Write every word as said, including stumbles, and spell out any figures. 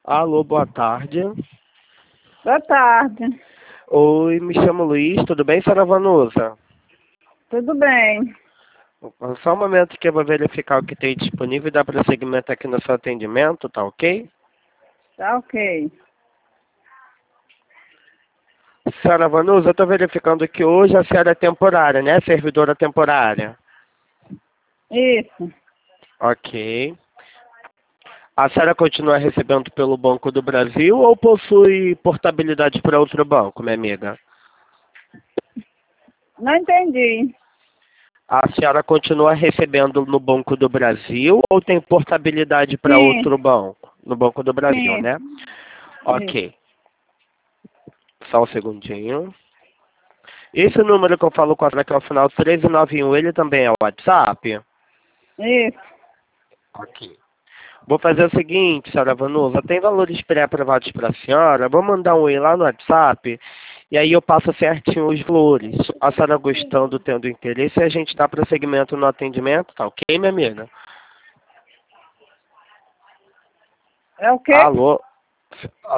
Alô, boa tarde. Boa tarde. Oi, me chamo Luiz, tudo bem, senhora Vanusa? Tudo bem? Só um momento que eu vou verificar o que tem disponível e dar prosseguimento aqui no seu atendimento, tá ok? Tá ok. Senhora Vanusa, eu estou verificando que hoje a senhora é temporária, né? Servidora temporária. Isso. Ok. A senhora continua recebendo pelo Banco do Brasil ou possui portabilidade para outro banco, minha amiga? Não entendi. A senhora continua recebendo no Banco do Brasil ou tem portabilidade para Sim, outro banco? No Banco do Brasil, sim. né? Isso. Ok. Só um segundinho. Esse número que eu falo com a senhora que é o final três nove um, ele também é o WhatsApp? Isso. Ok. Vou fazer o seguinte, senhora Vanusa, tem valores pré-aprovados para a senhora, vou mandar um e lá no WhatsApp, e aí eu passo certinho os valores. A senhora gostando, tendo interesse, a gente dá prosseguimento no atendimento, tá ok, minha amiga? É o quê? Alô?